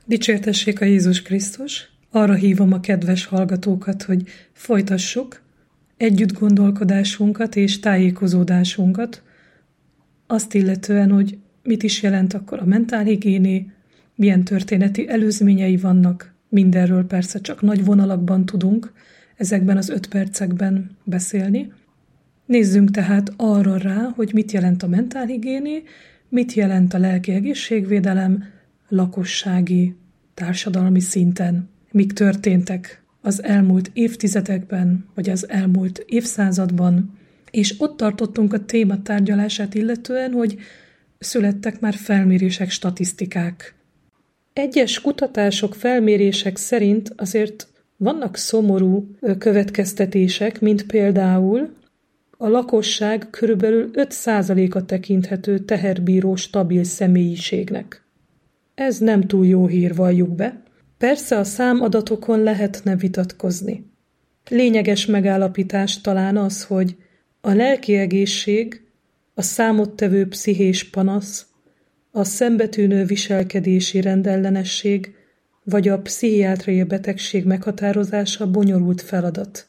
Dicsértessék a Jézus Krisztus! Arra hívom a kedves hallgatókat, hogy folytassuk együtt gondolkodásunkat és tájékozódásunkat, azt illetően, hogy mit is jelent akkor a mentálhigiéné, milyen történeti előzményei vannak, mindenről persze csak nagy vonalakban tudunk ezekben az 5 percekben beszélni. Nézzünk tehát arra rá, hogy mit jelent a mentálhigiéné, mit jelent a lelki egészségvédelem lakossági, társadalmi szinten, mik történtek az elmúlt évtizedekben, vagy az elmúlt évszázadban, és ott tartottunk a téma tárgyalását illetően, hogy születtek már felmérések, statisztikák. Egyes kutatások, felmérések szerint azért vannak szomorú következtetések, mint például a lakosság körülbelül 5%-a tekinthető teherbíró stabil személyiségnek. Ez nem túl jó hír, valljuk be. Persze a számadatokon lehetne vitatkozni. Lényeges megállapítás talán az, hogy a lelki egészség, a számottevő pszichés panasz, a szembetűnő viselkedési rendellenesség vagy a pszichiátriai betegség meghatározása bonyolult feladat.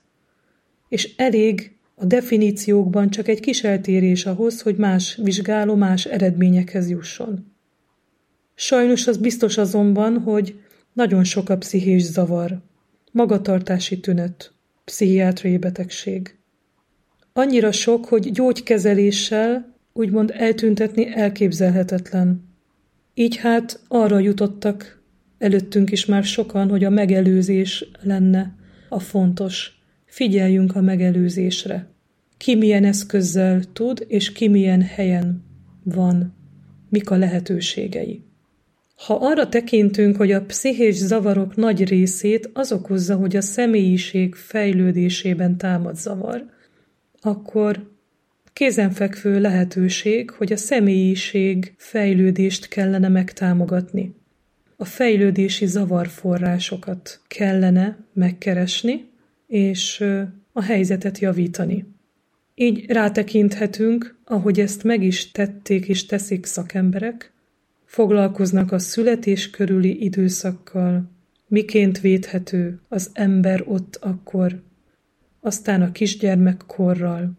És elég a definíciókban csak egy kis eltérés ahhoz, hogy más vizsgáló más eredményekhez jusson. Sajnos az biztos azonban, hogy nagyon sok a pszichés zavar, magatartási tünet, pszichiátriai betegség. Annyira sok, hogy gyógykezeléssel úgymond eltüntetni elképzelhetetlen. Így hát arra jutottak előttünk is már sokan, hogy a megelőzés lenne a fontos. Figyeljünk a megelőzésre. Ki milyen eszközzel tud, és ki milyen helyen van, mik a lehetőségei. Ha arra tekintünk, hogy a pszichés zavarok nagy részét az okozza, hogy a személyiség fejlődésében támad zavar, akkor kézenfekvő lehetőség, hogy a személyiség fejlődést kellene megtámogatni. A fejlődési zavarforrásokat kellene megkeresni, és a helyzetet javítani. Így rátekinthetünk, ahogy ezt meg is tették és teszik szakemberek, foglalkoznak a születés körüli időszakkal, miként védhető az ember ott akkor, aztán a kisgyermekkorral.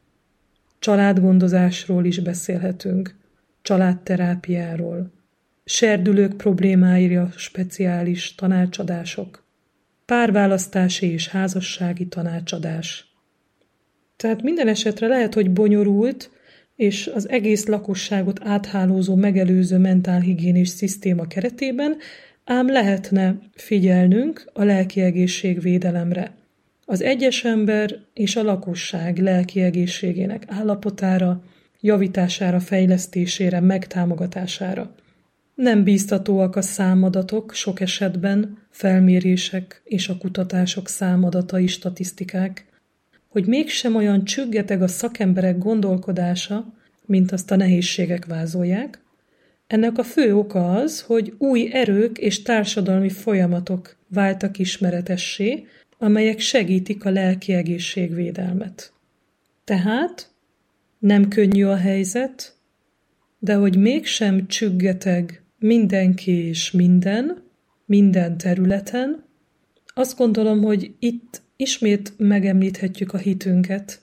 Családgondozásról is beszélhetünk, családterápiáról, serdülők problémáira speciális tanácsadások, párválasztási és házassági tanácsadás. Tehát minden esetre lehet, hogy bonyolult, és az egész lakosságot áthálózó megelőző mentálhigiénés szisztéma keretében, ám lehetne figyelnünk a lelki egészségvédelemre, az egyes ember és a lakosság lelki egészségének állapotára, javítására, fejlesztésére, megtámogatására. Nem bíztatóak a számadatok, sok esetben felmérések és a kutatások számadatai, statisztikák, hogy mégsem olyan csüggeteg a szakemberek gondolkodása, mint azt a nehézségek vázolják. Ennek a fő oka az, hogy új erők és társadalmi folyamatok váltak ismeretessé, amelyek segítik a lelki egészségvédelmet. Tehát nem könnyű a helyzet, de hogy mégsem csüggeteg mindenki és minden területen, azt gondolom, hogy itt ismét megemlíthetjük a hitünket.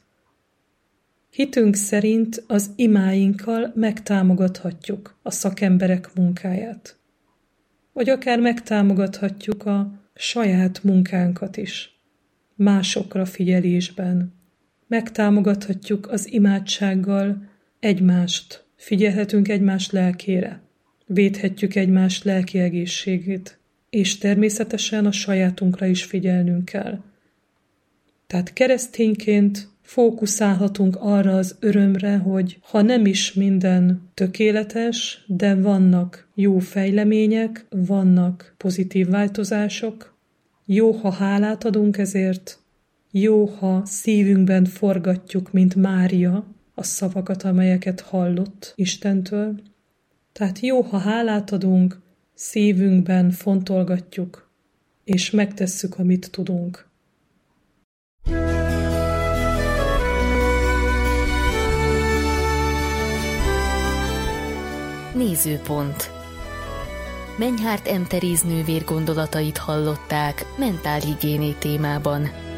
Hitünk szerint az imáinkkal megtámogathatjuk a szakemberek munkáját. Vagy akár megtámogathatjuk a saját munkánkat is, másokra figyelésben. Megtámogathatjuk az imádsággal egymást, figyelhetünk egymás lelkére, védhetjük egymás lelki egészségét, és természetesen a sajátunkra is figyelnünk kell. Tehát keresztényként fókuszálhatunk arra az örömre, hogy ha nem is minden tökéletes, de vannak jó fejlemények, vannak pozitív változások, jó, ha hálát adunk ezért, jó, ha szívünkben forgatjuk, mint Mária, a szavakat, amelyeket hallott Istentől. Tehát jó, ha hálát adunk, szívünkben fontolgatjuk, és megtesszük, amit tudunk. Nézőpont. Menyhárt M. Teréz nővér gondolatait hallották mentálhigiéné témában.